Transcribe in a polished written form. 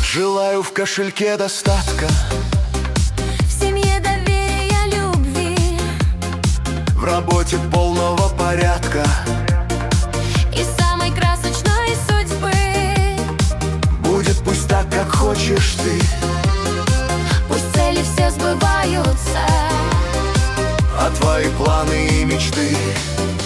Желаю в кошельке достатка, в семье доверия, любви, в работе полного порядка и самой красочной судьбы. Будет пусть так, как хочешь ты. Пусть цели все сбываются, А твои планы и мечты